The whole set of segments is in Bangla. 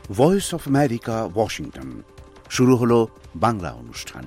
Voice of America, Washington. শুরু হলো বাংলা অনুষ্ঠান।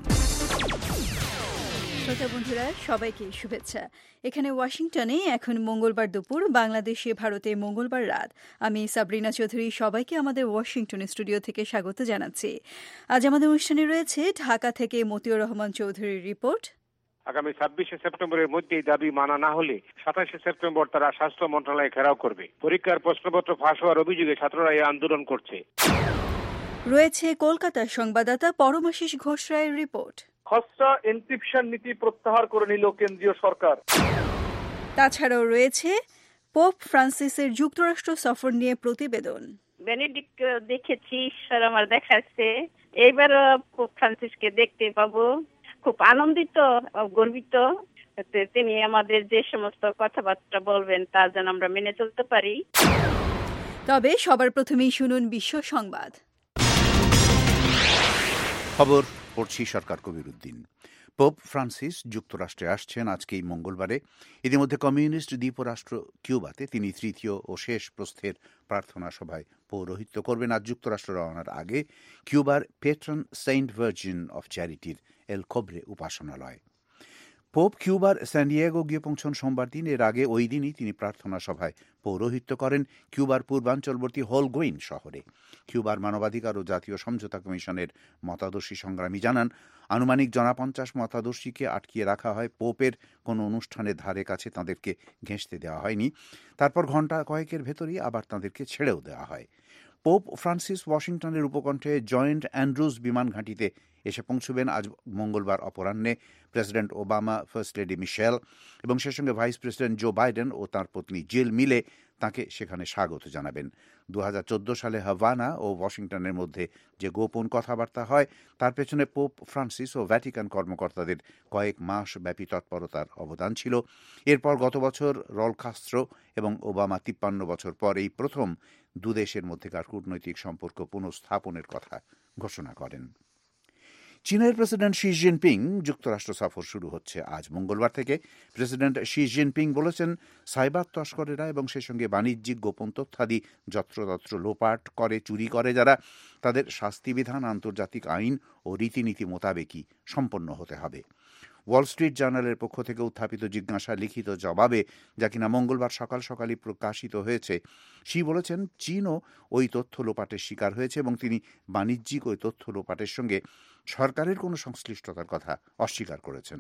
শ্রোতা বন্ধুরা, সবাইকে শুভেচ্ছা। এখানে ওয়াশিংটনে এখন মঙ্গলবার দুপুর, বাংলাদেশে ভারতে মঙ্গলবার রাত। আমি সাবরিনা চৌধুরী সবাইকে আমাদের ওয়াশিংটন স্টুডিও থেকে স্বাগত জানাচ্ছি। আজ আমাদের অনুষ্ঠানে রয়েছে ঢাকা থেকে মতিউর রহমান চৌধুরীর রিপোর্ট। আগামী 26শে সেপ্টেম্বরের মধ্যেই দাবি মানা না হলে 27শে সেপ্টেম্বর তারা স্বাস্থ্য মন্ত্রণালয়ে ঘেরাও করবে। পরীক্ষার প্রশ্নপত্র ফাঁস হওয়ার অভিযোগে ছাত্ররা এই আন্দোলন করছে। রয়েছে কলকাতার সংবাদদাতা পরমাশিস ঘোষ রায়ের রিপোর্ট। খসড়া এনক্রিপশন নীতি প্রত্যাহার করে নিল কেন্দ্রীয় সরকার। তাছাড়াও রয়েছে পোপ ফ্রান্সিসের যুক্তরাষ্ট্র সফর নিয়ে প্রতিবেদন। বেনেডিক্ট দেখেছি, ঈশ্বর আমার দেখাচ্ছে, এইবারও পোপ ফ্রান্সিসকে দেখতে পাবো। খুব আনন্দিত, গর্বিত। তিনি আমাদের যে সমস্ত কথাবার্তা বলবেন তা যেন আমরা মেনে চলতে পারি। তবে সবার প্রথমেই শুনুন বিশ্ব সংবাদ। খবর পড়ছি সরকার কবিরউদ্দিন। পোপ ফ্রান্সিস যুক্তরাষ্ট্রে আসছেন আজকেই মঙ্গলবারে। ইতিমধ্যে কমিউনিস্ট দ্বীপরাষ্ট্র কিউবাতে তিনি তৃতীয় ও শেষ প্রস্থের প্রার্থনা সভায় পৌরোহিত্য করবেন। আজ যুক্তরাষ্ট্র রওনার আগে কিউবার পেট্রন সেন্ট ভার্জিন অফ চ্যারিটির এল কোব্রে উপাসনালয়। পোপ কিউবার স্যান্ডিয়াগো গিয়ে পৌঁছন সোমবার দিন। এর আগে ওই দিনই তিনি প্রার্থনা সভায় পৌরোহিত্য করেন কিউবার পূর্বাঞ্চলবর্তী হোলগুইন শহরে। কিউবার মানবাধিকার ও জাতীয় সমঝোতা কমিশনের মতাদর্শী সংগ্রামী জানান, আনুমানিক 50 মতাদর্শীকে আটকিয়ে রাখা হয়। পোপের কোনো অনুষ্ঠানের ধারে কাছে তাঁদেরকে ঘেঁষতে দেওয়া হয়নি। তারপর ঘণ্টা কয়েকের ভেতরেই আবার তাঁদেরকে ছেড়েও দেওয়া হয়। পোপ ফ্রান্সিস ওয়াশিংটনের উপকণ্ঠে জয়েন্ট অ্যান্ড্রুজ বিমান ঘাঁটিতে এসে পৌঁছবেন আজ মঙ্গলবার অপরাহ্নে। President Obama, first lady Michelle এবং সে সঙ্গে ভাইস প্রেসিডেন্ট জো বাইডেন ও তাঁর পত্নী জিল মিলে তাঁকে সেখানে স্বাগত জানাবেন। 2014 সালে হাভানা ও ওয়াশিংটনের মধ্যে যে গোপন কথাবার্তা হয় তার পেছনে পোপ ফ্রান্সিস ও ভ্যাটিকান কর্মকর্তাদের কয়েক মাস ব্যাপী তৎপরতার অবদান ছিল। এরপর গত বছর রল কাস্ত্রো এবং ওবামা 53 বছর পর এই প্রথম দুদেশের মধ্যেকার কূটনৈতিক সম্পর্ক পুনঃস্থাপনের কথা ঘোষণা করেন। চীনের প্রেসিডেন্ট শি জিনপিং যুক্তরাষ্ট্র সফর শুরু হচ্ছে আজ মঙ্গলবার থেকে। প্রেসিডেন্ট শি জিনপিং বলেছেন, সাইবার তস্করেরা এবং সে সঙ্গে বাণিজ্যিক গোপন তথ্যাদি যত্রতত্র লোপাট করে, চুরি করে যারা, তাদের শাস্তিবিধান আন্তর্জাতিক আইন ও রীতিনীতি মোতাবেকই সম্পন্ন হতে হবে। ওয়াল স্ট্রিট জার্নালের পক্ষ থেকে উত্থাপিত জিজ্ঞাসার লিখিত জবাবে, যা কিনা মঙ্গলবার সকাল সকালই প্রকাশিত হয়েছে, শি বলেছেন চীনও ওই তথ্য লোপাটের শিকার হয়েছে এবং তিনি বাণিজ্যিক ওই তথ্য লোপাটের সঙ্গে সরকারের কোনো সংশ্লিষ্টতার কথা অস্বীকার করেছেন।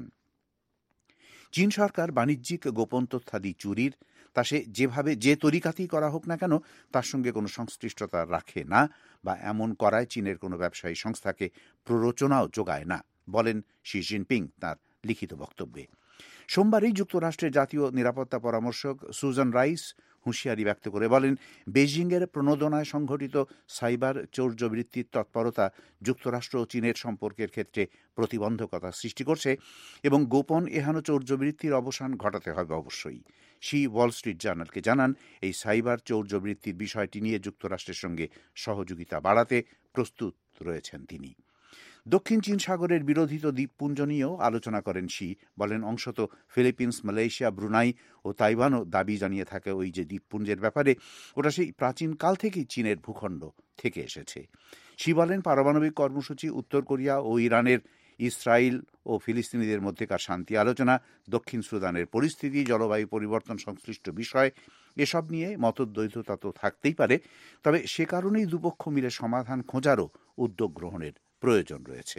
চীন সরকার বাণিজ্যিক গোপন তথ্যাদি চুরির, তা সে যেভাবে যে তরিকাতেই করা হোক না কেন, তার সঙ্গে কোনো সংশ্লিষ্টতা রাখে না বা এমন করায় চীনের কোনো ব্যবসায়ী সংস্থাকে প্ররোচনাও যোগায় না, বলেন শি জিনপিং তাঁর লিখিত বক্তব্যে। সোমবারই যুক্তরাষ্ট্রের জাতীয় নিরাপত্তা পরামর্শক সুজান রাইস হুঁশিয়ারি ব্যক্ত করে বলেন, বেইজিংয়ের প্রণোদনায় সংঘটিত সাইবার চৌর্যবৃত্তির তৎপরতা যুক্তরাষ্ট্র ও চীনের সম্পর্কের ক্ষেত্রে প্রতিবন্ধকতা সৃষ্টি করছে এবং গোপন এহেন চৌর্যবৃত্তির অবসান ঘটাতে হবে অবশ্যই। শি ওয়াল স্ট্রিট জার্নালকে জানান, এই সাইবার চৌর্যবৃত্তির বিষয়টি নিয়ে যুক্তরাষ্ট্রের সঙ্গে সহযোগিতা বাড়াতে প্রস্তুত রয়েছেন তিনি। দক্ষিণ চীন সাগরের বিরোধিত দ্বীপপুঞ্জ নিয়েও আলোচনা করেন শি। বলেন, অংশত ফিলিপিন্স, মালয়েশিয়া, ব্রুনাই ও তাইওয়ানও দাবি জানিয়ে থাকে ওই যে দ্বীপপুঞ্জের ব্যাপারে, ওটা সেই প্রাচীনকাল থেকেই চীনের ভূখণ্ড থেকে এসেছে। শি বলেন, পারমাণবিক কর্মসূচি, উত্তর কোরিয়া ও ইরানের, ইসরায়েল ও ফিলিস্তিনিদের মধ্যেকার শান্তি আলোচনা, দক্ষিণ সুদানের পরিস্থিতি, জলবায়ু পরিবর্তন সংশ্লিষ্ট বিষয়, এসব নিয়ে মতদ্বৈধতা তো থাকতেই পারে, তবে সে কারণেই দুপক্ষ মিলে সমাধান খোঁজারও উদ্যোগ গ্রহণের প্রয়োজন রয়েছে।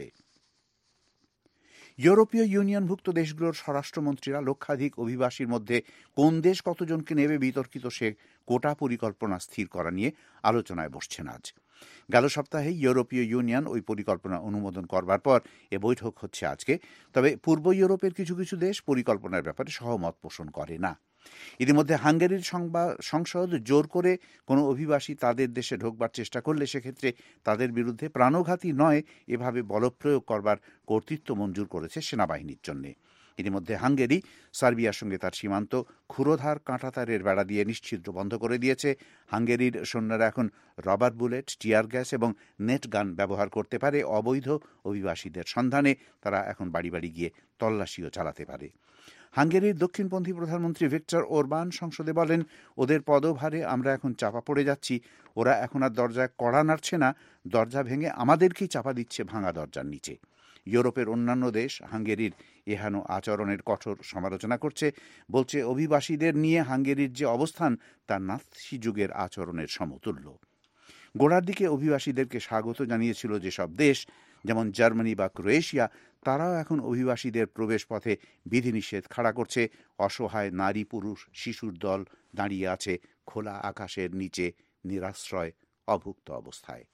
ইউরোপীয় ইউনিয়নভুক্ত দেশগুলোর স্বরাষ্ট্রমন্ত্রীরা লক্ষাধিক অভিবাসীর মধ্যে কোন দেশ কতজনকে নেবে বিতর্কিত সে কোটা পরিকল্পনা স্থির করা নিয়ে আলোচনায় বসছেন আজ। গেল সপ্তাহে ইউরোপীয় ইউনিয়ন ওই পরিকল্পনা অনুমোদন করবার পর এ বৈঠক হচ্ছে আজকে। তবে পূর্ব ইউরোপের কিছু কিছু দেশ পরিকল্পনার ব্যাপারে সহমত পোষণ করে না। ইতিমধ্যে হাঙ্গেরির সংসদ জোর করে কোনো অভিবাসী তাদের দেশে ঢোকবার চেষ্টা করলে সেক্ষেত্রে তাদের বিরুদ্ধে প্রাণঘাতী নয় এভাবে বলপ্রয়োগ করবার কর্তৃত্ব মঞ্জুর করেছে সেনাবাহিনীর জন্য। ইতিমধ্যে হাঙ্গেরি সার্বিয়ার সঙ্গে তার সীমান্ত ক্ষুরোধার কাঁটাতারের বেড়া দিয়ে নিশ্ছিদ্র বন্ধ করে দিয়েছে। হাঙ্গেরির সৈন্যরা এখন রবার বুলেট, টিয়ার গ্যাস এবং নেট গান ব্যবহার করতে পারে। অবৈধ অভিবাসীদের সন্ধানে তারা এখন বাড়ি বাড়ি গিয়ে তল্লাশিও চালাতে পারে। হাঙ্গেরির দক্ষিণপন্থী প্রধানমন্ত্রী ভিক্টর ওরবান সংসদে বলেন, ওদের পদভারে আমরা এখন চাপা পড়ে যাচ্ছি। ওরা এখন আর দরজায় কড়া নাড়ছে না, দরজা ভেঙে আমাদেরকেই চাপা দিচ্ছে ভাঙা দরজার নিচে। ইউরোপের অন্যান্য দেশ হাঙ্গেরির এহেন আচরণের কঠোর সমালোচনা করছে, বলছে অভিবাসীদের নিয়ে হাঙ্গেরির যে অবস্থান তা নাৎসি যুগের আচরণের সমতুল্য। গোড়ার দিকে অভিবাসীদেরকে স্বাগত জানিয়েছিল যেসব দেশ, যেমন জার্মানি বা ক্রোয়েশিয়া, তারাও এখন অভিবাসীদের প্রবেশ পথে বিধিনিষেধ খাড়া করছে। অসহায় নারী, পুরুষ, শিশুর দল দাঁড়িয়ে আছে খোলা আকাশের নিচে নিরাশ্রয়, অভুক্ত অবস্থায়।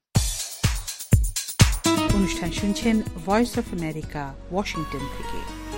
অনুষ্ঠান শুনছেন ভয়েস অফ আমেরিকা, ওয়াশিংটন থেকে।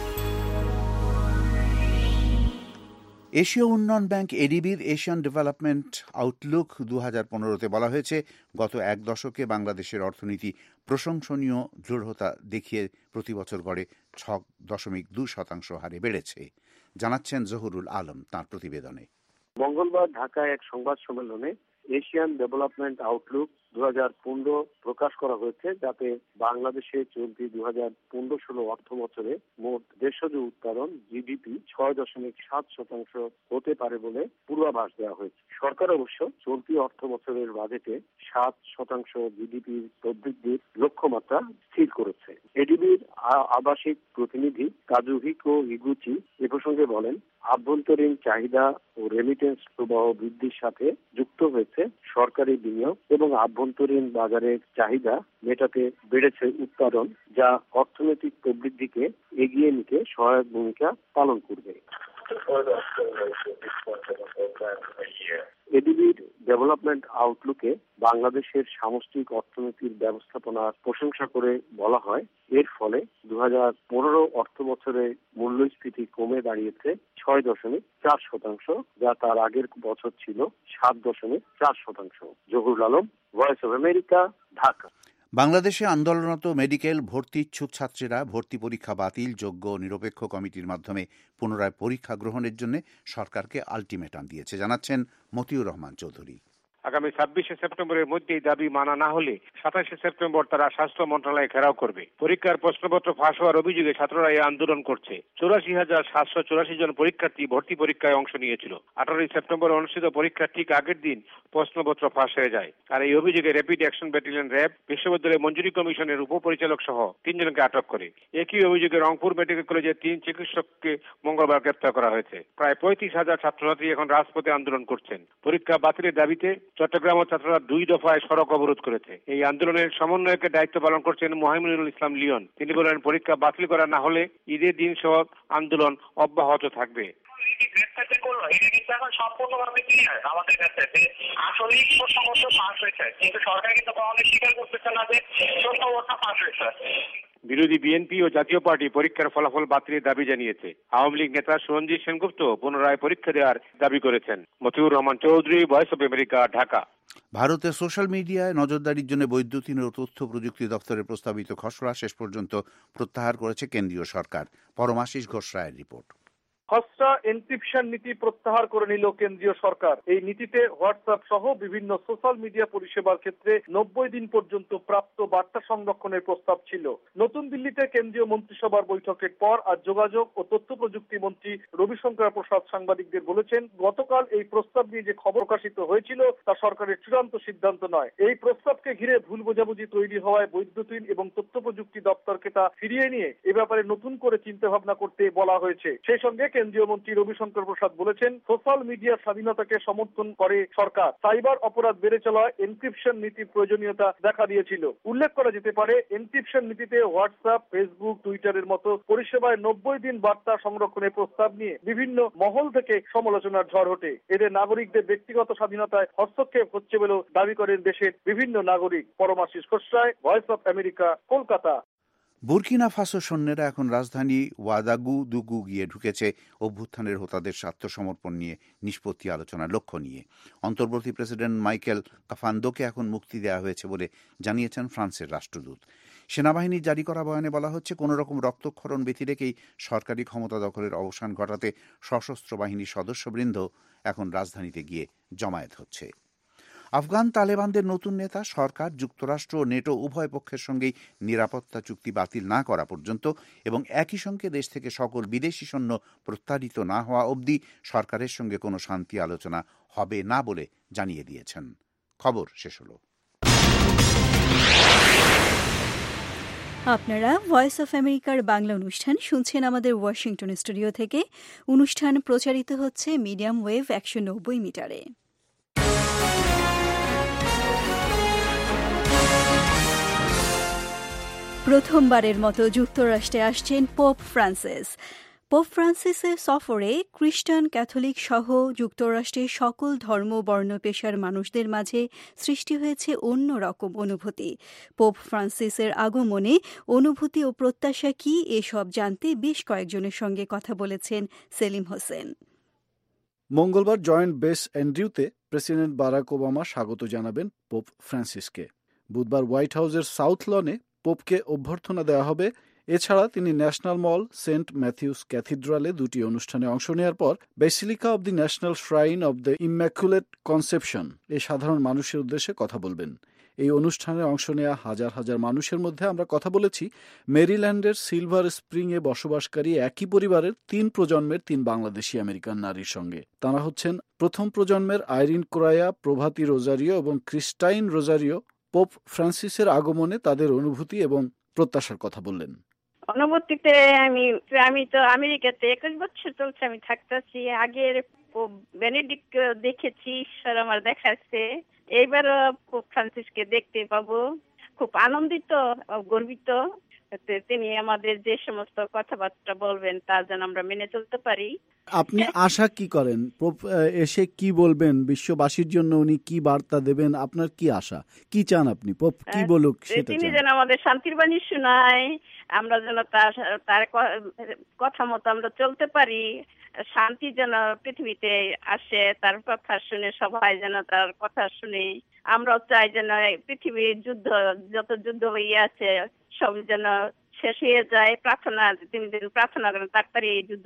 এশীয় উন্নয়ন ব্যাংক এডিবির এশিয়ান ডেভেলপমেন্ট আউটলুক 2015-তে বলা হয়েছে, গত এক দশকে বাংলাদেশের অর্থনীতি প্রশংসনীয় দৃঢ়তা দেখিয়ে প্রতি বছর গড়ে 6.2% হারে বেড়েছে। জানাচ্ছেন জহুরুল আলম তাঁর প্রতিবেদনে। মঙ্গলবার ঢাকায় এক সংবাদ সম্মেলনে এশিয়ান ডেভেলপমেন্ট আউটলুক 2015 প্রকাশ করা হয়েছে, যাতে বাংলাদেশে চলতি 2015-16 অর্থ বছরে মোট দেশজ উৎপাদন জিডিপি 6.7% হতে পারে বলে পূর্বাভাস দেওয়া হয়েছে। সরকার অবশ্য চলতি অর্থ বছরের বাজেটে 7% জিডিপির প্রবৃদ্ধির লক্ষ্যমাত্রা স্থির করেছে। এডিবির আবাসিক প্রতিনিধি কাজুহিকো ইগুচি এ প্রসঙ্গে বলেন, আভ্যন্তরীণ চাহিদা ও রেমিটেন্স প্রবাহ বৃদ্ধির সাথে যুক্ত হয়েছে সরকারি বিনিয়োগ এবং আভ্যন্তরীণ বাজারের চাহিদা মেটাতে বেড়েছে উৎপাদন, যা অর্থনৈতিক প্রবৃদ্ধিকে এগিয়ে নিতে সহায়ক ভূমিকা পালন করবে। এডিবির ডেভেলপমেন্ট আউটলুকে বাংলাদেশের সামষ্টিক অর্থনীতির ব্যবস্থাপনার প্রশংসা করে বলা হয়, এর ফলে 2015 অর্থ বছরে মূল্যস্ফীতি কমে দাঁড়িয়েছে 6.4%, যা তার আগের বছর ছিল 7.4%। Zahurul Alam, Voice of America, Dhaka. বাংলাদেশে আন্দোলনরত মেডিকেল ভর্তি ইচ্ছুক ছাত্রীরা ভর্তি পরীক্ষা বাতিল, যোগ্য নিরপেক্ষ কমিটির মাধ্যমে পুনরায় পরীক্ষা গ্রহণের জন্য সরকারকে আলটিমেটাম দিয়েছে। জানাচ্ছেন মতিউর রহমান চৌধুরী। আগামী 26 সেপ্টেম্বরের মধ্যেই দাবি মানা না হলে 27 সেপ্টেম্বর তারা স্বাস্থ্য মন্ত্রণালয় ঘেরাও করবে। পরীক্ষার প্রশ্নপত্র ফাঁস হওয়ার অভিযোগে ছাত্ররা এই আন্দোলন করছে। 84,784 জন পরীক্ষার্থী ভর্তি পরীক্ষায় অংশ নিয়েছিল। 18 সেপ্টেম্বর অনুষ্ঠিত পরীক্ষার ঠিক আগের দিন প্রশ্নপত্র ফাঁস হয়ে যায়। আর এই অভিযোগে র্যাপিড অ্যাকশন ব্যাটালিয়ন র্যাব বিশ্ববিদ্যালয় মঞ্জুরি কমিশনের উপপরিচালক সহ 3 জনকে আটক করে। একই অভিযোগে রংপুর মেডিকেল কলেজের 3 চিকিৎসককে মঙ্গলবার গ্রেপ্তার করা হয়েছে। প্রায় 35,000 ছাত্রছাত্রী এখন রাজপথে আন্দোলন করছেন। পরীক্ষা বাতিলের দাবিতে চট্টগ্রাম ছাত্ররা 2 দফায় সড়ক অবরোধ করেছে। এই আন্দোলনের সমন্বয়কের দায়িত্ব পালন করছেন মুহাইমিনুল ইসলাম লিওন। তিনি বলেন, পরীক্ষা বাতিল করা না হলে ঈদের দিন সহ আন্দোলন অব্যাহত থাকবে। সম্পূর্ণভাবে ক্লিয়ার আমাদের কাছে আসলেই প্রশ্নপত্র ফাঁস হয়েছে, কিন্তু সরকার কিন্তু কখনোই স্বীকার করতেছে না যে প্রশ্নপত্র ফাঁস হয়েছে। বিরোধী বিএনপি ও জাতীয় পার্টি পরীক্ষার ফলাফল বাতিলের দাবি জানিয়েছে। আওয়ামী লীগ নেতা সুরঞ্জিত সেনগুপ্ত পুনরায় পরীক্ষা দেওয়ার দাবি করেছেন। Motiur Rahman Chowdhury, Voice of America, Dhaka. ভারতের সোশ্যাল মিডিয়ায় নজরদারির জন্য বৈদ্যুতিন ও তথ্য প্রযুক্তি দপ্তরের প্রস্তাবিত খসড়া শেষ পর্যন্ত প্রত্যাহার করেছে কেন্দ্রীয় সরকার। পরমাশিস ঘোষ রায়ের রিপোর্ট। খসড়া এনক্রিপশন নীতি প্রত্যাহার করে নিল কেন্দ্রীয় সরকার। এই নীতিতে হোয়াটসঅ্যাপ সহ বিভিন্ন সোশ্যাল মিডিয়া পরিষেবার ক্ষেত্রে 90 দিন পর্যন্ত প্রাপ্ত বার্তা সংরক্ষণের প্রস্তাব ছিল। নতুন দিল্লিতে কেন্দ্রীয় মন্ত্রিসভার বৈঠকের পর আজ যোগাযোগ ও তথ্য প্রযুক্তি মন্ত্রী রবিশঙ্কর প্রসাদ সাংবাদিকদের বলেছেন, গতকাল এই প্রস্তাব নিয়ে যে খবর প্রকাশিত হয়েছিল তা সরকারের চূড়ান্ত সিদ্ধান্ত নয়। এই প্রস্তাবকে ঘিরে ভুল বোঝাবুঝি তৈরি হওয়ায় বৈদ্যুতিন এবং তথ্য প্রযুক্তি দপ্তরকে তা ফিরিয়ে নিয়ে এ ব্যাপারে নতুন করে চিন্তা ভাবনা করতে বলা হয়েছে। সেই সঙ্গে কেন্দ্রীয় মন্ত্রী রবিশঙ্কর প্রসাদ বলেছেন, সোশ্যাল মিডিয়ার স্বাধীনতাকে সমর্থন করে সরকার। সাইবার অপরাধ বেড়ে চলা এনক্রিপশন নীতির প্রয়োজনীয়তা দেখা দিয়েছিল। উল্লেখ করা যেতে পারে, এনক্রিপশন নীতিতে হোয়াটসঅ্যাপ, ফেসবুক, টুইটারের মতো পরিষেবায় 90 দিন বার্তা সংরক্ষণের প্রস্তাব নিয়ে বিভিন্ন মহল থেকে সমালোচনার ঝড় ওঠে। এতে নাগরিকদের ব্যক্তিগত স্বাধীনতায় হস্তক্ষেপ হচ্ছে বলেও দাবি করেন দেশের বিভিন্ন নাগরিক। Paramashis Ghosh Roy, Voice of America, Kolkata. Burkina Faso সৈন্যরা এখন রাজধানী ওয়াদাগুদুগু গিয়ে ঢুকেছে অভ্যুত্থানের হোতাদের আত্মসমর্পণ নিয়ে নিষ্পত্তি আলোচনার লক্ষ্য নিয়ে। অন্তর্বর্তী প্রেসিডেন্ট মাইকেল কাফান্দোকে এখন মুক্তি দেওয়া হয়েছে বলে জানিয়েছেন ফ্রান্সের রাষ্ট্রদূত। সেনাবাহিনীর জারি করা বয়ানে বলা হচ্ছে, কোনো রকম রক্তক্ষরণ ব্যতি রেখেই সরকারি ক্ষমতা দখলের অবসান ঘটাতে সশস্ত্র বাহিনীর সদস্যবৃন্দ এখন রাজধানীতে গিয়ে জমায়েত হচ্ছে। আফগান তালেবানদের নতুন নেতা সরকার যুক্তরাষ্ট্র ও নেটো উভয় পক্ষের সঙ্গেই নিরাপত্তা চুক্তি বাতিল না করা পর্যন্ত এবং একই সঙ্গে দেশ থেকে সকল বিদেশি সৈন্য প্রত্যাহারিত না হওয়া অবধি সরকারের সঙ্গে কোনো শান্তি আলোচনা হবে না বলে জানিয়ে দিয়েছেন। খবর শেষ হলো। আপনারা ভয়েস অফ আমেরিকার বাংলা অনুষ্ঠান শুনছেন আমাদের ওয়াশিংটন স্টুডিও থেকে। অনুষ্ঠান প্রচারিত হচ্ছে মিডিয়াম ওয়েভ 190 মিটারে। প্রথমবারের মতো যুক্তরাষ্ট্রে আসছেন পোপ ফ্রান্সিস। পোপ ফ্রান্সিসের সফরে খ্রিস্টান, ক্যাথলিক সহ যুক্তরাষ্ট্রের সকল ধর্ম, বর্ণ, পেশার মানুষদের মাঝে সৃষ্টি হয়েছে অন্যরকম অনুভূতি। পোপ ফ্রান্সিসের আগমনে অনুভূতি ও প্রত্যাশা কি, এসব জানতে বেশ কয়েকজনের সঙ্গে কথা বলেছেন সেলিম হোসেন। মঙ্গলবার জয়েন্ট বেস অ্যান্ড্রিউতে প্রেসিডেন্ট বারাক ওবামা স্বাগত জানাবেন পোপ ফ্রান্সিসকে। বুধবার হোয়াইট হাউসের সাউথ লনে পোপকে অভ্যর্থনা দেওয়া হবে। এছাড়া তিনি ন্যাশনাল মল, সেন্ট ম্যাথিউস ক্যাথিড্রালে দুটি অনুষ্ঠানে অংশ নেওয়ার পর Basilica of the National Shrine of the Immaculate Conception এ সাধারণ মানুষের উদ্দেশ্যে কথা বলবেন। এই অনুষ্ঠানে অংশ নেওয়া হাজার হাজার মানুষের মধ্যে আমরা কথা বলেছি মেরিল্যান্ডের সিলভার স্প্রিংয়ে বসবাসকারী একই পরিবারের 3 প্রজন্মের 3 বাংলাদেশি আমেরিকান নারীর সঙ্গে। তারা হচ্ছেন প্রথম প্রজন্মের আইরিন কোরায়া, প্রভাতী রোজারিও এবং ক্রিস্টাইন রোজারিও। পোপ ফ্রান্সিসের আগমনে তাদের অনুভূতি এবং প্রত্যাশার কথা বললেন। অনুভূতিতে আমি তো আমেরিকাতে 21 বছর চলছে আমি থাকতেছি। আগের বেনেডিক্ট দেখেছি, ঈশ্বর আমার দেখাচ্ছে। এইবার পোপ ফ্রান্সিসকে দেখতে পাবো, খুব আনন্দিত, গর্বিত। তিনি আমাদের যে সমস্ত কথাবার্তা বলবেন তা যেন আমরা মেনে চলতে পারি। আপনি আশা কি করেন পোপ এসে কি বলবেন, বিশ্ববাসীর জন্য উনি কি বার্তা দেবেন? আপনার কি আশা, কি চান আপনি পোপ কি বলুক সেটা? তিনি যেন আমাদের শান্তির বাণী শোনায়, আমরা যেন তার কথা মতো আমরা চলতে পারি। শান্তি যেন পৃথিবীতে আসে, তার কথা শুনে সবাই যেন তার কথা শুনে। আমরাও চাই যেন পৃথিবীর যত যুদ্ধ হয়ে আছে সব যেন শেষ হয়ে যায়। তিনি যেন প্রার্থনা করেন তাড়াতাড়ি এই যুদ্ধ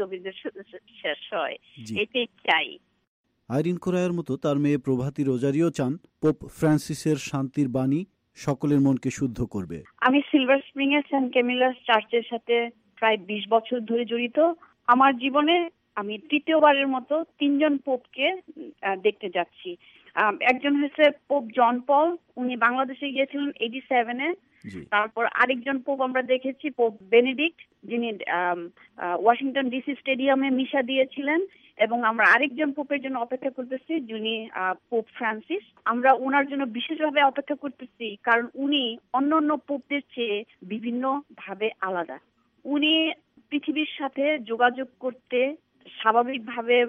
শেষ হয়, এটাই চাই। আইরিন কোরায়ার মতো তার মেয়ে প্রভাতী রোজারিও চান পোপ ফ্রান্সিসের শান্তির বাণী সকলের মনকে শুদ্ধ করবে। আমি সিলভার স্প্রিং এর সেন্ট ক্যামিলাস চার্চের সাথে প্রায় 20 বছর ধরে জড়িত। আমার জীবনে আমি তৃতীয়বারের মতো 3 জন পোপকে দেখতে যাচ্ছি। একজন হচ্ছে পোপ জন পল, উনি বাংলাদেশে গিয়েছিলেন 87-এ। তারপর আরেকজন পোপ আমরা দেখেছি পোপ বেনেডিক্ট, যিনি ওয়াশিংটন ডিসি স্টেডিয়ামে মিশা দিয়েছিলেন। এবং আমরা আরেকজন পোপের জন্য অপেক্ষা করতেছি, যিনি পোপ ফ্রান্সিস। আমরা ওনার জন্য বিশেষভাবে অপেক্ষা করতেছি কারণ উনি অন্যান্য পোপদের চেয়ে বিভিন্ন ভাবে আলাদা। উনি পৃথিবীর সাথে যোগাযোগ করতে স্বাভাবিকভাবে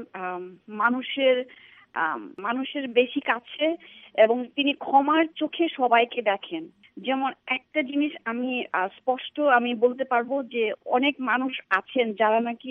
মানুষের বেশি কাছে, এবং তিনি ক্ষমার চোখে সবাইকে দেখেন। যেমন একটা জিনিস আমি স্পষ্ট বলতে পারবো যে অনেক মানুষ আছেন যারা নাকি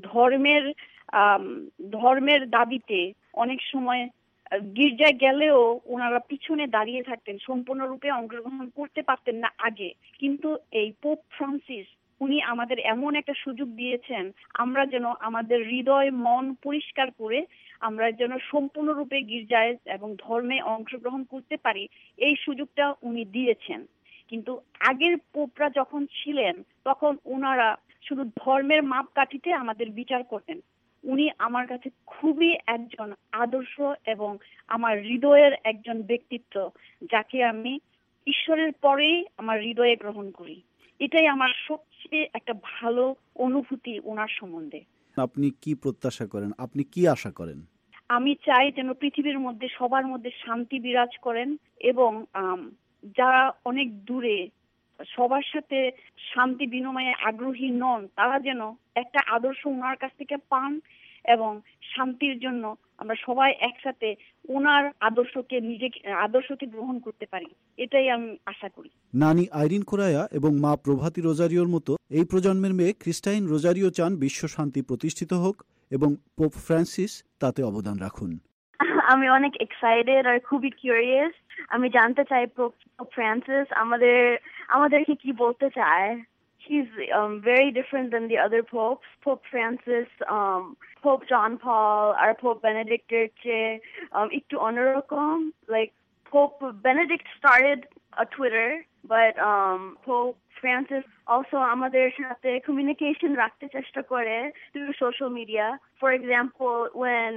ধর্মের দাবিতে অনেক সময় গির্জায় গেলেও ওনারা পিছনে দাঁড়িয়ে থাকতেন, সম্পূর্ণরূপে অংশগ্রহণ করতে পারতেন না আগে। কিন্তু এই পোপ ফ্রান্সিস উনি আমাদের এমন একটা সুযোগ দিয়েছেন, আমরা যেন আমাদের হৃদয় মন পরিষ্কার করে আমরা যেন সম্পূর্ণরূপে গির্জায় এবং ধর্মে অংশগ্রহণ করতে পারি, এই সুযোগটা উনি দিয়েছেন। কিন্তু আগের পোপরা যখন ছিলেন তখন ওনারা শুধু ধর্মের মাপকাঠিতে আমাদের বিচার করতেন। উনি আমার কাছে খুবই একজন আদর্শ এবং আমার হৃদয়ের একজন ব্যক্তিত্ব, যাকে আমি ঈশ্বরের পরেই আমার হৃদয়ে গ্রহণ করি। এটাই আমার সবচেয়ে একটা ভালো অনুভূতি ওনার সম্বন্ধে। আপনি কি প্রত্যাশা করেন, আপনি কি আশা করেন? আমি চাই যেন পৃথিবীর মধ্যে সবার মধ্যে শান্তি বিরাজ করেন, এবং যারা অনেক দূরে সবার সাথে শান্তি বিনিময়ে আগ্রহী নন তারা যেন একটা আদর্শ ওনার কাছ থেকে পান, এবং শান্তির জন্য আমরা সবাই একসাথে ওনার আদর্শকে গ্রহণ করতে পারি, এটাই আমি আশা করি। নানি আইরিন কোরায়া এবং মা প্রভাতী রোজারিওর মতো এই প্রজন্মের মেয়ে ক্রিস্টাইন রোজারিও চান বিশ্ব শান্তি প্রতিষ্ঠিত হোক এবং পোপ ফ্রান্সিস তাতে অবদান রাখুন। আমি অনেক এক্সাইটেড আর খুবই কিউরিয়াস। আমি জানতে চাই পোপ ফ্রান্সিস আমাদেরকে কি বলতে চায়। He's very different than the other popes. Pope Francis, Pope John Paul, or Pope Benedict একটু অন্যরকম. Like Pope Benedict started a Twitter, but Pope Francis also আমাদের সাথে communication রাখতে চেষ্টা করে through social media. For example, when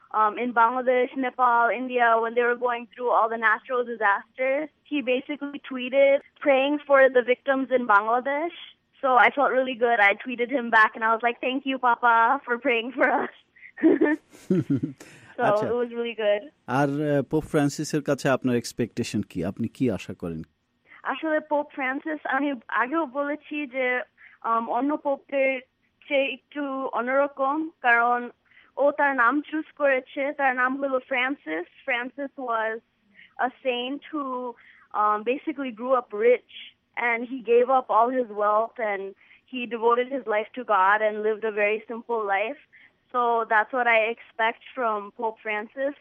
in Bangladesh, Nepal, India, when they were going through all the natural disasters. He basically tweeted praying for the victims in Bangladesh. So I felt really good. I tweeted him back and I was like, thank you, Papa, for praying for us. So it was really good. আর পোপ ফ্রান্সিসের কাছে আপনার এক্সপেকটেশন কি? আপনি কি আশা করেন? আসলে পোপ ফ্রান্সিস, আমি আগেও বলেছি যে অন্য পোপদের চেয়ে একটু অন্যরকম, কারণ ও তার নাম চুজ করেছে, তার নাম হলো Francis. Francis was a saint who basically grew up rich and he gave up all his wealth and he devoted his life to God and lived a very simple life. So that's what I expect from Pope Francis.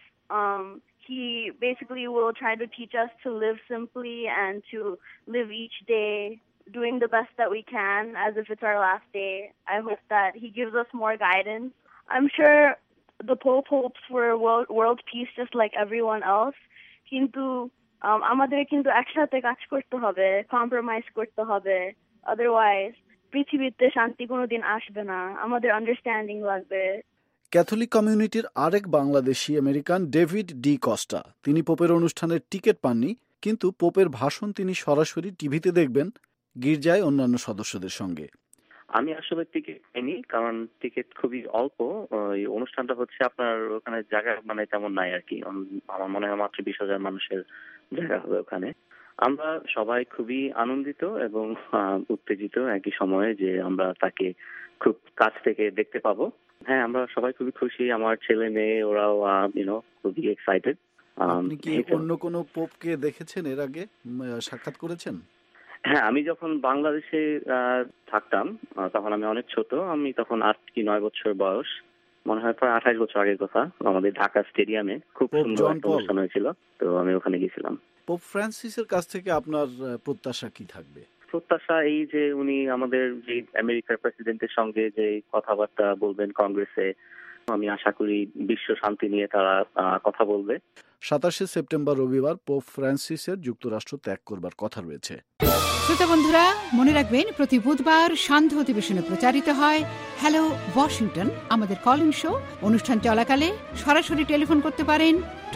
He basically will try to teach us to live simply and to live each day doing the best that we can as if it's our last day. I hope that he gives us more guidance. I'm sure the Pope hopes for world peace just like everyone else. কিন্তু আমাদের কিন্তু একসাথে কাজ করতে হবে, কম্প্রোমাইজ করতে হবে, আদারওয়াইজ পৃথিবীতে শান্তি কোনোদিন আসবে না। আমাদের আন্ডারস্ট্যান্ডিং লাগবে। ক্যাথলিক কমিউনিটির আরেক Bangladeshi American David D'Costa, তিনি পোপের অনুষ্ঠানের টিকিট পাননি, কিন্তু পোপের ভাষণ তিনি সরাসরি টিভিতে দেখবেন গির্জায় অন্যান্য সদস্যদের সঙ্গে। আমি আসলে টিকিট পাইনি, কারণ টিকিট খুবই অল্প। এই অনুষ্ঠানটা হচ্ছে আপনার ওখানে জায়গা মানে তেমন নাই আর কি। আমার মনে হয় মাত্র 20,000 মানুষের জায়গা হবে ওখানে। আমরা সবাই খুবই আনন্দিত এবং উত্তেজিত একই সময়ে যে আমরা তাকে খুব কাছ থেকে দেখতে পাবো। হ্যাঁ, আমরা সবাই খুবই খুশি, আমার ছেলে মেয়ে ওরাও খুবই এক্সাইটেড। আপনি কি অন্য কোনো পোপকে দেখেছেন এর আগে, সাক্ষাৎ করেছেন? হ্যাঁ, আমি যখন বাংলাদেশে থাকতাম তখন আমি অনেক ছোট, আমি তখন 8 কি 9 বছর বয়স, মনে হয় প্রায় 28 বছর আগের কথা। আমাদের ঢাকা স্টেডিয়ামে খুব সুন্দর একটা অনুষ্ঠান হয়েছিল, তো আমি ওখানে গেছিলাম। পোপ ফ্রান্সিসের কাছ থেকে আপনার প্রত্যাশা কি থাকবে? প্রত্যাশা এই যে উনি আমাদের যে আমেরিকার প্রেসিডেন্টের সঙ্গে যে কথাবার্তা বলবেন কংগ্রেসে, আমি আশা করি বিশ্ব শান্তি নিয়ে তারা কথা বলবে। 27 সেপ্টেম্বর রবিবার পোপ ফ্রান্সিসের যুক্তরাষ্ট্র ত্যাগ করবার কথা রয়েছে। শ্রোতা বন্ধুরা, মনে রাখবেন প্রতি বুধবার সান্ধ্য অধিবেশনে প্রচারিত হয় হ্যালো ওয়াশিংটন, আমাদের কলিং শো। অনুষ্ঠান চলাকালে সরাসরি টেলিফোন করতে পারেন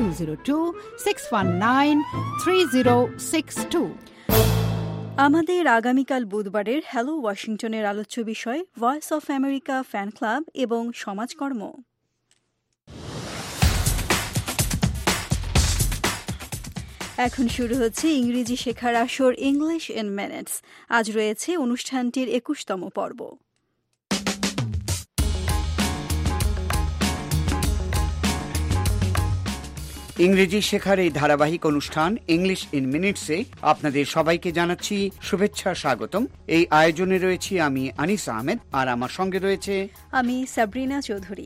202-619-3062। আমাদের আগামীকাল বুধবারের হ্যালো ওয়াশিংটনের আলোচ্য বিষয় Voice of America fan club এবং সমাজকর্ম। এখন শুরু হচ্ছে ইংরেজি শেখার আসর ইংলিশ ইন মিনিটস। আজ রয়েছে অনুষ্ঠানটির 21তম পর্ব। ইংরেজি শেখার এই ধারাবাহিক অনুষ্ঠান ইংলিশ ইন মিনিটসে আপনাদের সবাইকে জানাচ্ছি শুভেচ্ছা, স্বাগতম। এই আয়োজনে রয়েছি আমি আনিস আহমেদ, আর আমার সঙ্গে রয়েছে আমি সাবরিনা চৌধুরী।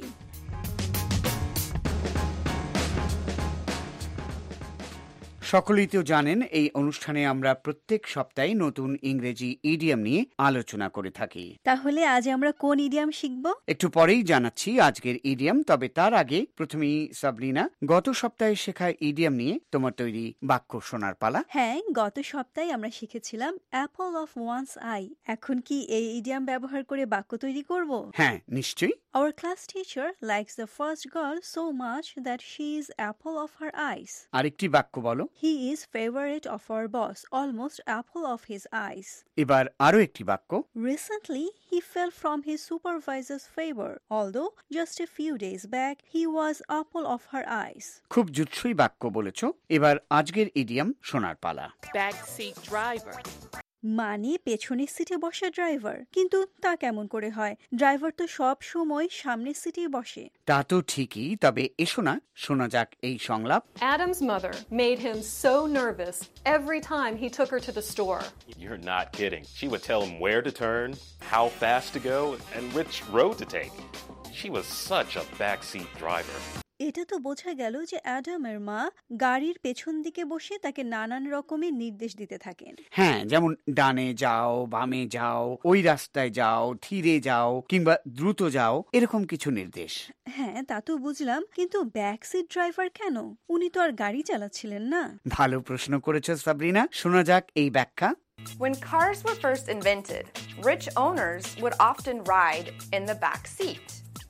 সকলেই তো জানেন এই অনুষ্ঠানে আমরা প্রত্যেক সপ্তাহে নতুন ইংরেজি ইডিয়াম নিয়ে আলোচনা করে থাকি। তাহলে আজ আমরা কোন ইডিয়াম শিখব? একটু পরেই জানাচ্ছি আজকের ইডিয়াম, তবে তার আগে প্রথমেই সাবরিনা, গত সপ্তাহে শেখা ইডিয়াম নিয়ে তোমার তৈরি বাক্য শোনার পালা। হ্যাঁ, গত সপ্তাহে আমরা শিখেছিলাম অ্যাপল অফ ওয়ান্স আই। এখন কি এই ইডিয়াম ব্যবহার করে বাক্য তৈরি করব? হ্যাঁ, নিশ্চয়ই। Our class teacher likes the first girl so much that she is apple of her eyes. আরেকটি বাক্য বলো। He is favorite of our boss, almost apple of his eyes. এবার আরো একটি বাক্য। Recently, he fell from his supervisor's favor, although just a few days back he was apple of her eyes. খুব জুৎসই বাক্য বলেছো। এবার আজকের ইডিয়াম শোনার পালা। Backseat driver. মানে পেছনের সিটে বসা ড্রাইভার। কিন্তু তা কেমন করে হয়? ড্রাইভার তো সব সময় সামনের সিটেই বসে। তা তো ঠিকই, তবে এসো না শোনা যাক এই সংলাপ। Adam's mother made him so nervous every time he took her to the store. You're not kidding. She would tell him where to turn, how fast to go, and which road to take. She was such a backseat driver. এটা তো বোঝা গেল যে অ্যাডামের মা গাড়ির পেছন দিকে বসে তাকে নানান রকমের নির্দেশ দিতে থাকেন। হ্যাঁ, যেমন ডানে যাও, বামে যাও, ওই রাস্তায় যাও, ধীরে যাও কিংবা দ্রুত যাও, এরকম কিছু নির্দেশ। হ্যাঁ, তা তো বুঝলাম, কিন্তু ব্যাকসিট ড্রাইভার কেন? উনি তো আর গাড়ি চালাচ্ছিলেন না। ভালো প্রশ্ন করেছো সাবরিনা, শোনা যাক এই ব্যাখ্যা। When cars were first invented, rich owners would often ride in the back seat.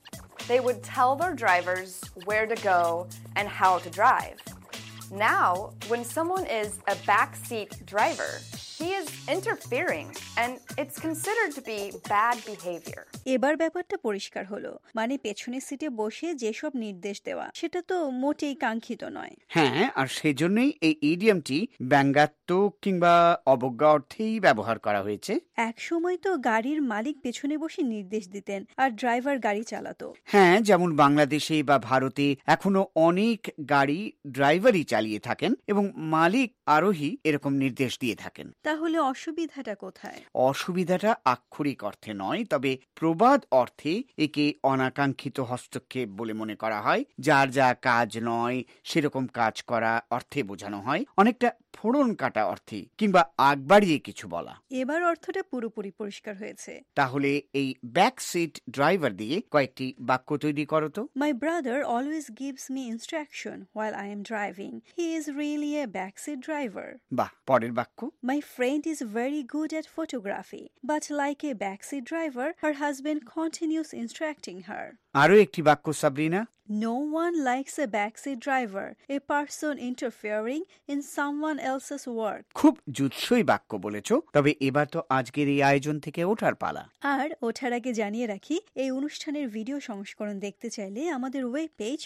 they would tell their drivers where to go and how to drive. Now, when someone is a backseat driver, he is interfering and it's considered to be bad behavior. এবার ব্যাপারটা পরিষ্কার হলো, মানে পেছনের সিটে বসে যেসব নির্দেশ দেওয়া সেটা তো মোটেই কাঙ্ক্ষিত নয়। হ্যাঁ, আর সেজন্যই এই ইডিয়ামটি ব্যঙ্গাত্মক কিংবা অবজ্ঞা অর্থেই ব্যবহার করা হয়েছে। এক সময় তো গাড়ির মালিক পেছনে বসে নির্দেশ দিতেন আর ড্রাইভার গাড়ি চালাতো। হ্যাঁ, যেমন বাংলাদেশে বা ভারতে এখনো অনেক গাড়ি ড্রাইভারই চালিয়ে থাকেন এবং মালিক আরোহী এরকম নির্দেশ দিয়ে থাকেন। তাহলে অসুবিধাটা কোথায়? অসুবিধাটা আক্ষরিক অর্থে নয়, তবে প্রবাদ অর্থে একে অনাকাঙ্ক্ষিত হস্তক্ষেপ বলে মনে করা হয়। যার যা কাজ নয় সেরকম কাজ করা অর্থে বোঝানো হয়, অনেকটা ফোড়ন কাটা অর্থে কিংবা আগ বাড়িয়ে কিছু বলা। এবার অর্থটা পুরোপুরি পরিষ্কার হয়েছে। তাহলে এই ব্যাক সিট ড্রাইভার দিয়ে কয়েকটি বাক্য তৈরি করো তো। My brother always gives me instruction while I am driving. He is really a backseat driver. বাহ, পরের বাক্য। My friend is very good at photography, but like a backseat driver, her husband continues instructing her. আরো একটি বাক্য Sabrina. No one likes a backseat driver, a person interfering in someone else's work. খুব জুৎসই বাক্য বলেছ, তবে এবার তো আজকের এই আয়োজন থেকে ওঠার পালা। আর ওঠার আগে জানিয়ে রাখি, এই অনুষ্ঠানের ভিডিও সংস্করণ দেখতে চাইলে আমাদের ওয়েব পেজ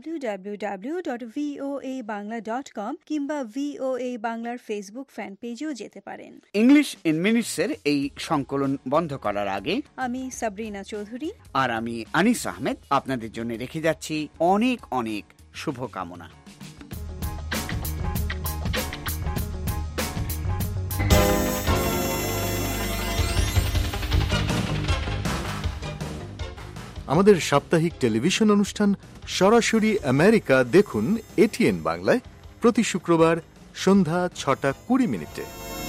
www.voabangla.com কিংবা VOA বাংলার ফেসবুক ফ্যান পেজেও যেতে পারেন। ইংলিশ ইন মিনিটসের এই সংকলন বন্ধ করার আগে আমি সাবরিনা চৌধুরী আর আমি আনিস আহমেদ আপনাদের জন্য রেখে যাচ্ছি অনেক অনেক শুভকামনা। আমাদের সাপ্তাহিক টেলিভিশন অনুষ্ঠান সরাসরি আমেরিকা দেখুন এটিএন বাংলায় প্রতি শুক্রবার সন্ধ্যা 6:20।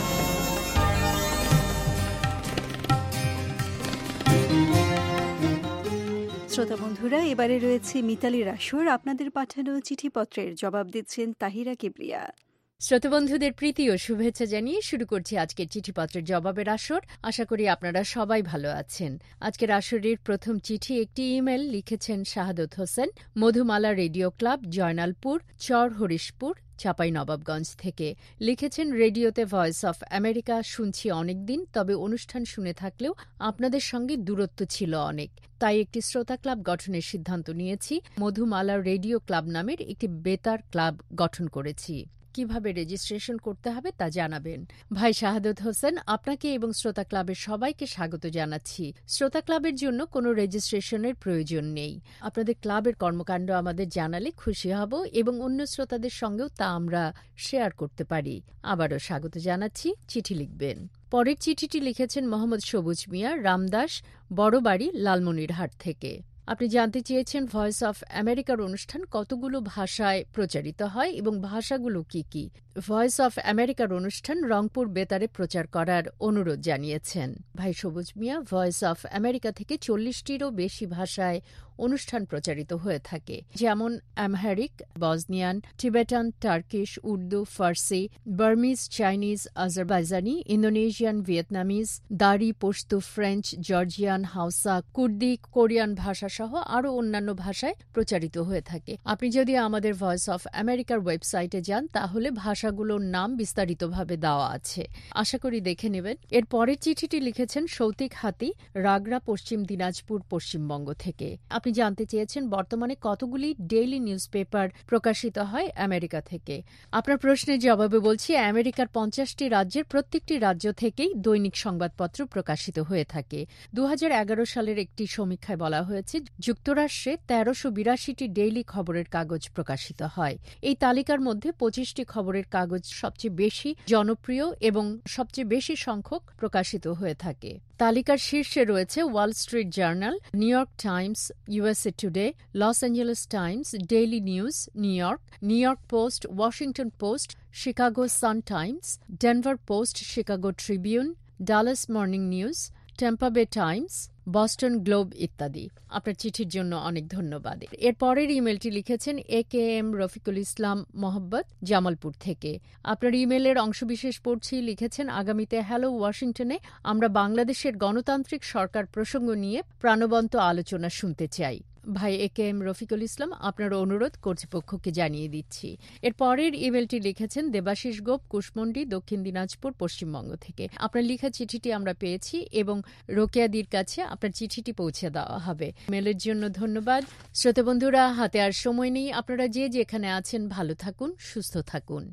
শ্রোতা বন্ধুরা, এবারে রয়েছে মিতালি রাসুর আপনাদের পাঠানো চিঠিপত্রের জবাব দিচ্ছেন তাহিরা কিবরিয়া। শ্রোতাবন্ধুদের প্রীতি ও শুভেচ্ছা জানিয়ে শুরু করছি আজকের চিঠিপত্রের জবাবের আসর। আশা করি আপনারা সবাই ভালো আছেন। আজকের আসরের প্রথম চিঠি একটি ইমেল লিখেছেন শাহাদত হোসেন, মধুমালা রেডিও ক্লাব, জয়নালপুর, চর হরিশপুর, চাঁপাইনবাবগঞ্জ থেকে। লিখেছেন, রেডিওতে ভয়েস অফ আমেরিকা শুনছি অনেকদিন, তবে অনুষ্ঠান শুনে থাকলেও আপনাদের সঙ্গে দূরত্ব ছিল অনেক, তাই একটি শ্রোতা ক্লাব গঠনের সিদ্ধান্ত নিয়েছি। মধুমালা রেডিও ক্লাব নামের একটি বেতার ক্লাব গঠন করেছি। কিভাবে রেজিস্ট্রেশন করতে হবে তা জানাবেন। ভাই শাহাদত হোসেন, আপনাকে এবং শ্রোতা ক্লাবের সবাইকে স্বাগত জানাচ্ছি। শ্রোতা ক্লাবের জন্য কোনো রেজিস্ট্রেশনের প্রয়োজন নেই। আপনাদের ক্লাবের কর্মকাণ্ড আমাদের জানালে খুশি হব এবং অন্য শ্রোতাদের সঙ্গেও তা আমরা শেয়ার করতে পারি। আবারও স্বাগত জানাচ্ছি, চিঠি লিখবেন। পরের চিঠিটি লিখেছেন মোহাম্মদ সবুজ মিয়া, রামদাস, বড়বাড়ি, লালমনিরহাট থেকে। আপনি জানতে চেয়েছেন ভয়েস অফ আমেরিকার অনুষ্ঠান কতগুলো ভাষায় প্রচারিত হয় এবং ভাষাগুলো কি কি। ভয়েস অফ আমেরিকার অনুষ্ঠান রংপুর বেতারে প্রচার করার অনুরোধ জানিয়েছেন ভাই সবুজ মিয়া। ভয়েস অফ আমেরিকা থেকে 40টিরও বেশি ভাষায় অনুষ্ঠান প্রচারিত হয়ে থাকে, যেমন Amharic, Bosnian, Tibetan, Turkish, Urdu, Farsi, Burmese, Chinese, Azerbaijani, Indonesian, Vietnamese, Dari, Pashto, French, Georgian, Hausa, Kurdish, Korean ভাষাসহ আরও অন্যান্য ভাষায় প্রচারিত হয়ে থাকে। আপনি যদি আমাদের ভয়েস অফ আমেরিকার ওয়েবসাইটে যান তাহলে ভাষাগুলোর নাম বিস্তারিতভাবে দেওয়া আছে, আশা করি দেখে নেবেন। এর পরের চিঠিটি লিখেছেন সৌতিক হাতি, রাগড়া, পশ্চিম দিনাজপুর, পশ্চিমবঙ্গ থেকে। আপনি জানতে চেয়েছেন বর্তমানে কতগুলি ডেইলি নিউজ পেপার প্রকাশিত হয় আমেরিকা থেকে। আপনার প্রশ্নের জবাবে বলছি, আমেরিকার 50টি রাজ্যের প্রত্যেকটি রাজ্য থেকেই দৈনিক সংবাদপত্র প্রকাশিত হয়ে থাকে। 2011 সালের একটি সমীক্ষায় বলা হয়েছে যুক্তরাষ্ট্রে 1382টি ডেইলি খবরের কাগজ প্রকাশিত হয়। এই তালিকার মধ্যে 25টি খবরের কাগজ সবচেয়ে বেশি জনপ্রিয় এবং সবচেয়ে বেশি সংখ্যক প্রকাশিত হয়ে থাকে। তালিকার শীর্ষে রয়েছে Wall Street Journal, New York Times, USA Today, Los Angeles Times, Daily News, New York Post, Washington Post, Chicago Sun Times, Denver Post, Chicago Tribune, Dallas Morning News, Tampa Bay Times, Boston Globe ইত্যাদি। আপনার চিঠির জন্য অনেক ধন্যবাদ। এর পরের ইমেলটি লিখেছেন AKM রফিকুল ইসলাম মোহাম্মদ, জামালপুর থেকে। আপনার ইমেলের অংশবিশেষ পড়ছি। লিখেছেন, আগামীতে হ্যালো ওয়াশিংটনে আমরা বাংলাদেশের গণতান্ত্রিক সরকার প্রসঙ্গ নিয়ে প্রাণবন্ত আলোচনা শুনতে চাই। ভাই একেএম রফিকুল ইসলাম, আপনার অনুরোধ কর্তৃপক্ষকে জানিয়ে দিচ্ছি। এর পরের ইমেলটি লিখেছেন দেবাশিস গোপ, কুশমন্ডি, দক্ষিণ দিনাজপুর, পশ্চিমবঙ্গ থেকে। আপনার লেখা চিঠিটি আমরা পেয়েছি এবং রোকেয়াদির কাছে আপনার চিঠিটি পৌঁছে দেওয়া হবে। মেলের জন্য ধন্যবাদ। শ্রোতা বন্ধুরা, হাতে আর সময় নেই। আপনারা যে যেখানে আছেন ভালো থাকুন, সুস্থ থাকুন।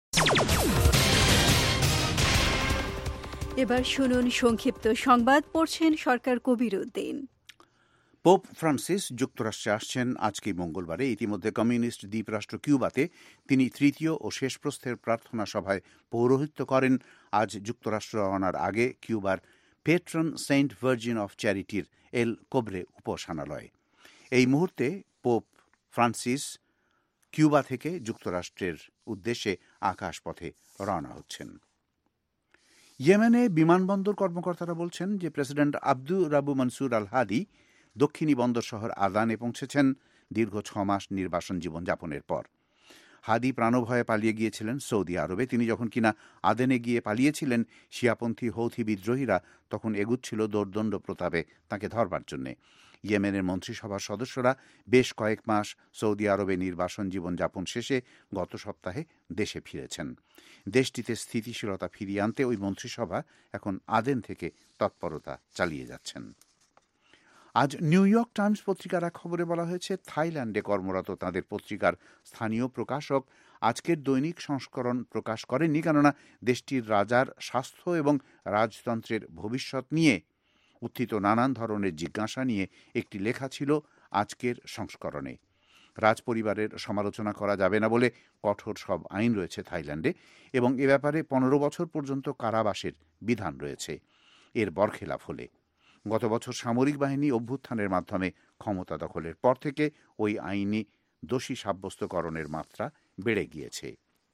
এবার শুনুন সংক্ষিপ্ত সংবাদ, পড়ছেন সরকার কবির উদ্দিন। পোপ ফ্রান্সিস যুক্তরাষ্ট্রে আসছেন আজকে মঙ্গলবারে। ইতিমধ্যে কমিউনিস্ট দ্বীপরাষ্ট্র কিউবাতে তিনি তৃতীয় ও শেষ প্রস্থের প্রার্থনা সভায় পৌরোহিত্য করেন। আজ যুক্তরাষ্ট্র রওনার আগে কিউবার পেট্রন সেন্ট ভার্জিন অফ চ্যারিটির এল কোবরে উপাসনালয়। এই মুহূর্তে পোপ ফ্রান্সিস কিউবা থেকে যুক্তরাষ্ট্রের উদ্দেশ্যে আকাশপথে রওনা হচ্ছেন। ইয়েমেনে বিমানবন্দর কর্মকর্তারা বলছেন যে president Abdur Rabbu Mansour al Hadi দক্ষিণী বন্দর শহর আদানে পৌঁছেছেন দীর্ঘ 6 মাস নির্বাসন জীবনযাপনের পর। হাদি প্রাণভয়ে পালিয়ে গিয়েছিলেন সৌদি আরবে। তিনি যখন কিনা আদেনে গিয়ে পালিয়েছিলেন, শিয়াপন্থী হৌথি বিদ্রোহীরা তখন এগুচ্ছিল দোর্দণ্ড প্রতাপে তাঁকে ধরবার জন্যে। ইয়েমেনের মন্ত্রিসভার সদস্যরা বেশ কয়েক মাস সৌদি আরবে নির্বাসন জীবনযাপন শেষে গত সপ্তাহে দেশে ফিরেছেন। দেশটিতে স্থিতিশীলতা ফিরিয়ে আনতে ওই মন্ত্রিসভা এখন আদেন থেকে তৎপরতা চালিয়ে যাচ্ছেন। আজ নিউ ইয়র্ক টাইমস পত্রিকার এক খবরে বলা হয়েছে, থাইল্যান্ডে কর্মরত তাঁদের পত্রিকার স্থানীয় প্রকাশক আজকের দৈনিক সংস্করণ প্রকাশ করেননি, কেননা দেশটির রাজার স্বাস্থ্য এবং রাজতন্ত্রের ভবিষ্যৎ নিয়ে উত্থিত নানান ধরনের জিজ্ঞাসা নিয়ে একটি লেখা ছিল আজকের সংস্করণে। রাজপরিবারের সমালোচনা করা যাবে না বলে কঠোর সব আইন রয়েছে থাইল্যান্ডে, এবং এ ব্যাপারে 15 বছর পর্যন্ত কারাবাসের বিধান রয়েছে এর বরখেলাপ হলে। গত বছর সামরিক বাহিনী অভ্যুত্থানের মাধ্যমে ক্ষমতা দখলের পর থেকে ওই আইনি দোষী সাব্যস্তকরণের মাত্রা বেড়ে গিয়েছে।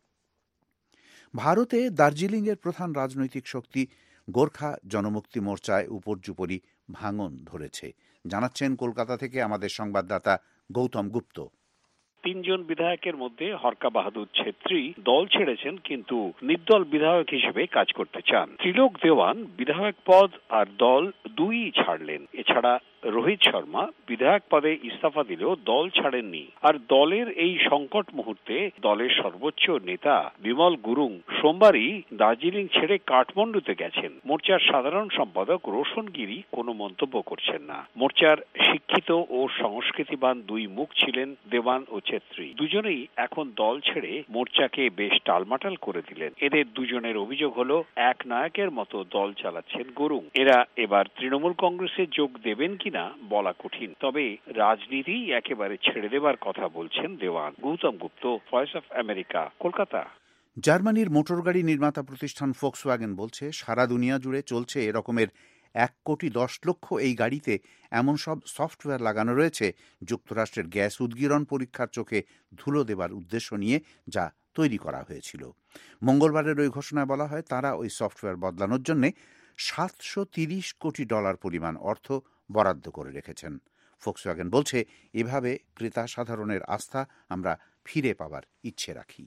ভারতে দার্জিলিংয়ের প্রধান রাজনৈতিক শক্তি গোর্খা জনমুক্তি মোর্চায় উপর্যুপরি ভাঙন ধরেছে, জানাচ্ছেন কলকাতা থেকে আমাদের সংবাদদাতা গৌতম গুপ্ত। 3 জন বিধায়কের মধ্যে হরকা বাহাদুর ছেত্রী দল ছেড়েছেন, কিন্তু নির্দল বিধায়ক হিসেবে কাজ করতে চান। ত্রিলোক দেওয়ান বিধায়ক পদ আর দল দুই ছাড়লেন। এছাড়া রোহিত শর্মা বিধায়ক পদে ইস্তফা দিলেও দল ছাড়েননি। আর দলের এই সংকট মুহূর্তে দলের সর্বোচ্চ নেতা বিমল গুরুং সোমবারই দার্জিলিং ছেড়ে কাঠমান্ডুতে গেছেন। মোর্চার সাধারণ সম্পাদক রোশন গিরি কোনো মন্তব্য করছেন না। মোর্চার শিক্ষিত ও সংস্কৃতিবান দুই মুখ ছিলেন দেওয়ান ও ছেত্রী। দুজনেই এখন দল ছেড়ে মোর্চাকে বেশ টালমাটাল করে দিলেন। এদের দুজনের অভিযোগ হলো এক নায়কের মতো দল চালাচ্ছেন গুরুং। এরা এবার তৃণমূল কংগ্রেসে যোগ দেবেন কিনা বলা কঠিন, তবে রাজনীতি একেবারে ছেড়ে দেবার কথা বলছেন Dewan. Gautam Gupta, Voice of America, Kolkata. জার্মানির মোটরগাড়ি নির্মাতা প্রতিষ্ঠান ফোক্সওয়াগেন বলছে সারা দুনিয়া জুড়ে চলছে এরকমের 1,10,00,000 এই গাড়িতে এমন সব সফটওয়্যার লাগানো রয়েছে যুক্তরাষ্ট্রের গ্যাস উদগীরণ পরীক্ষার চোখে ধুলো দেবার উদ্দেশ্য নিয়ে, যা তৈরি করা হয়েছিল। মঙ্গলবারের ওই ঘোষণায় বলা হয় তারা ওই সফটওয়্যার বদলানোর জন্য $730 কোটি পরিমাণ অর্থ বরাদ্দ করে রেখেছেন। ফোক্সওয়াগেন বলছে এভাবে ক্রেতা সাধারণের আস্থা আমরা ফিরে পাবার ইচ্ছে রাখি।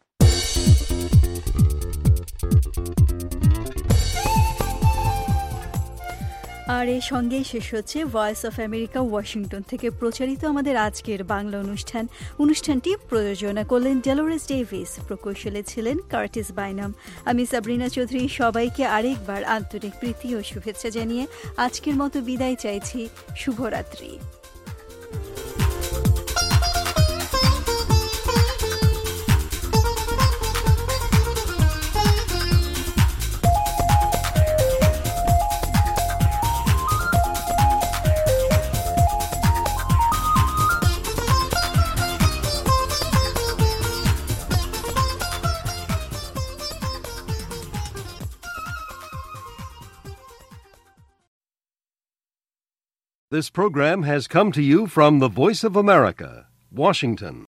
আর এর সঙ্গেই শেষ হচ্ছে ভয়েস অফ আমেরিকা ওয়াশিংটন থেকে প্রচারিত আমাদের আজকের বাংলা অনুষ্ঠানটি প্রযোজনা করলেন ডেলোরেস ডেভিস, প্রকৌশলে ছিলেন কার্টিস বাইনাম। আমি সাবরিনা চৌধুরী সবাইকে আরেকবার আন্তরিক প্রীতি ও শুভেচ্ছা জানিয়ে আজকের মতো বিদায় চাইছি। শুভরাত্রি। This program has come to you from the Voice of America, Washington.